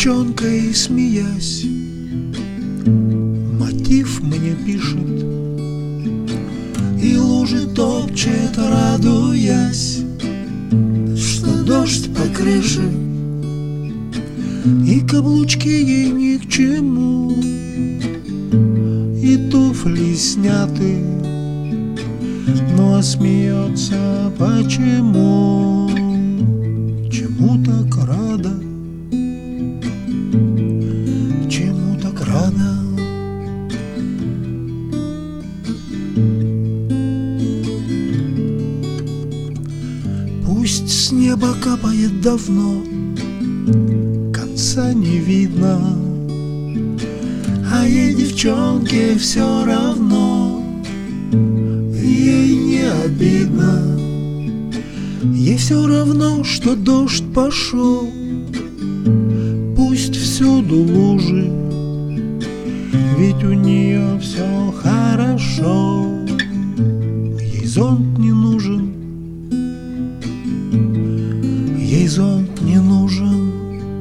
девчонкой смеясь, мотив мне пишет и лужи топчет, радуясь, что дождь по крыше и каблучки ей ни к чему, и туфли сняты, но смеется почему? Чему так рада? Чему так рада? Пусть с неба капает давно, конца не видно, а ей, девчонке, все равно. Ей не обидно, ей все равно, что дождь пошел. Пусть всюду лужи, ведь у нее все хорошо. Ей зонт не нужен, ей зонт не нужен.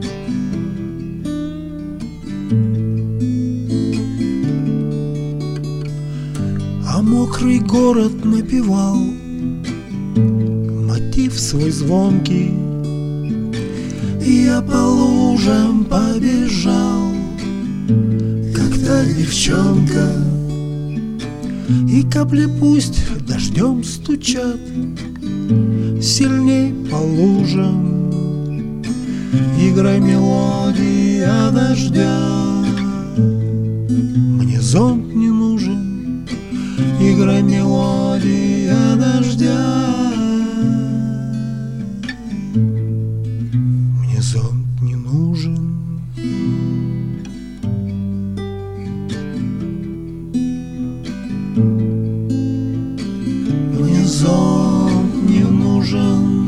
А мокрый город напевал мотив свой звонкий, и я по лужам побежал, как та девчонка. И капли пусть дождем стучат сильней по лужам, играй мелодия дождя. Мне зонт не нужен, играй мелодия дождя. Мне зонт не нужен. Мне зонт не нужен.